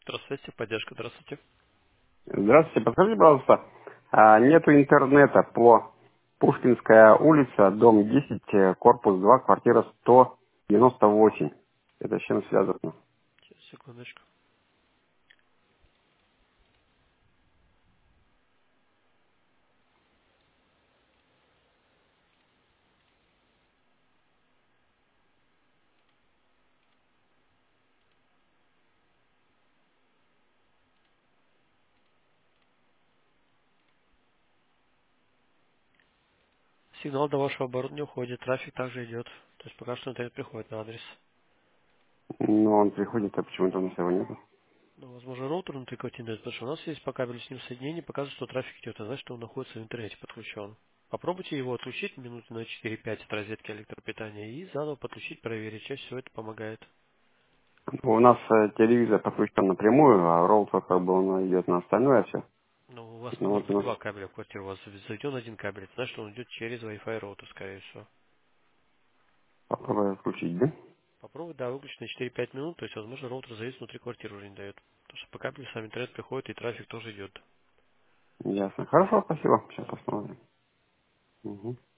Здравствуйте, поддержка, здравствуйте. Здравствуйте, подскажите, пожалуйста, нету интернета по Пушкинская улица, дом 10, корпус 2, квартира 198. Это с чем связано? Сейчас, секундочку. Сигнал до вашего оборудования уходит, трафик также идет. То есть пока что интернет приходит на адрес. Но он приходит, а почему-то у нас его нету. Ну, возможно, роутер внутри какой-то интернет, потому что у нас есть по кабелю с ним соединение, показывает, что трафик идет, а значит, что он находится в интернете подключен. Попробуйте его отключить минуты на 4-5 от розетки электропитания и заново подключить, проверить. Чаще всего это помогает. У нас телевизор подключен напрямую, а роутер как бы он идет на остальное все. Ну, у вас не Ну может вот у быть нас два кабеля в квартире, у вас заведен один кабель. Это значит, что он идет через Wi-Fi роутер, скорее всего. попробуем отключить, да? Попробуй, да, выключить на 4-5 минут, то есть, возможно, роутер завис внутри квартиры уже не дает. Потому что по кабелю сам интернет приходит и трафик тоже идет. Ясно. Хорошо, спасибо. Сейчас Мгм. посмотрим. Мгм.